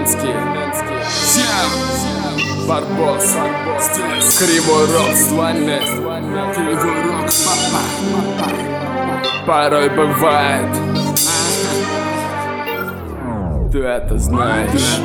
Тюменский, Барбос, Кривой Рог, Славный, Кривой Рог, порой бывает. Ты это знаешь.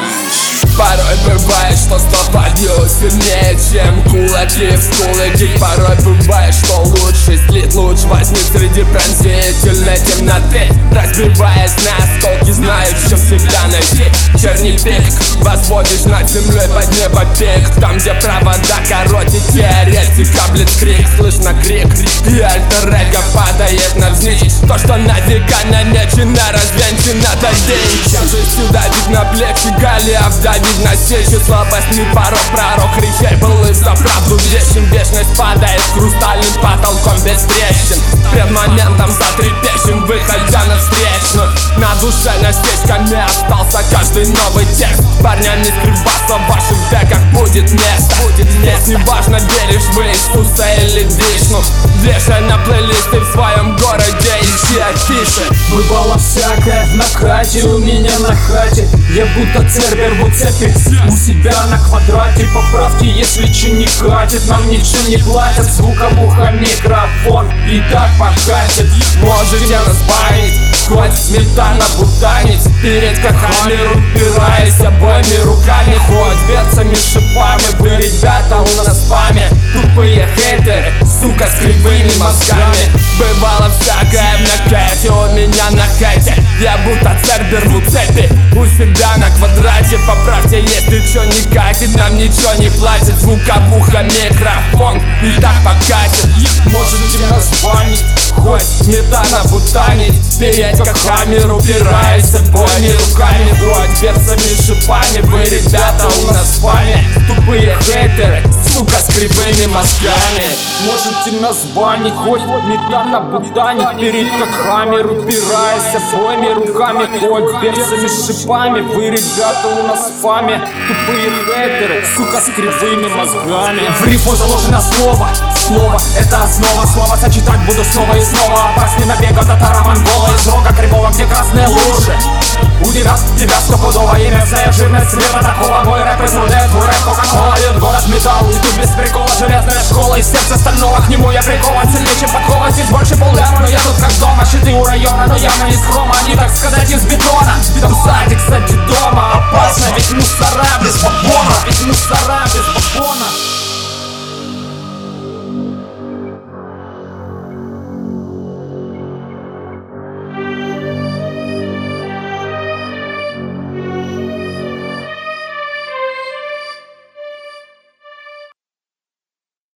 Порой бывает, что слова бьют сильнее, чем кулаки в скулаки. Порой бывает, что лучше слит луч возьми среди пронзительной темноты, разбиваясь на осколки, знаешь, чем всегда найти черный пик. Возводишь над землей под небо пик, там, где провода коротит теоретика блицкрик. Слышно крик, и альтер-эго падает навзничь. То, что на века намечено, развенчано до день. Тяжестью давить на плечи, Голиаф давить на сечи. Слабостный порог, пророк речей был и за правду вещен. Вечность падает хрустальным потолком без трещин. Пред моментом затрепещем, выходя на встречную. На душе насечками остался каждый новый текст. Парнями скрипаться в ваших деках будет место. Здесь не важно, веришь в Иисуса или Вишну. Вешай на плейлисты в своем городе, ищи афиши. Бывало всякое в накате, у меня на хате. Я будто цербер в цепи у себя на квадрате. Поправки, если че не катит, нам ничего не платят. Звуковуха, микрофон и так покатит. Можете нас банить, хоть сметана бутанить. Перед камеру упираясь обоими руками, хоть берцами шипами. Вы, ребята, у нас в спаме тупые хейтеры, сука, с кривыми мозгами. Бывало всякое в накате, у меня на хайте. Я будто цербер в цепи у себя на квадрате. Поправьте, если чё не катит, нам ничего не платит. Звуковуха, микрофон и так покатит. Можете нас банить, хоть сметана бутанить. Перед камеру упираясь обоими руками, хоть берцами шипами. Вы, ребята, у нас в спаме тупые хейтеры, сука, с кривыми мозгами. можете нас банить, хоть метана бутанить. Перед камеру упираясь обоими руками, хоть берцами шипами. Вы, ребята, у нас в спаме тупые хейтеры, сука, с кривыми мозгами. В рифму заложено слово, слово это основа. Слово сочетать буду снова и снова. Опаснее набега татаро-монгола из рога кривого, где красные лужи. У тебя стопудово имя, жирность цвета такого. Мой рэп из руды, твой рэп кока-кола. Льет город металл, и тут без прикола. Железная школа, из сердца стального к нему я прикован. Сильнее, чем подкова, здесь больше полляма. Но я тут как дома, щиты у района, но явно не из хрома. Они, так сказать, из бетона. Там сзади, кстати, дома опасно, ведь мусора без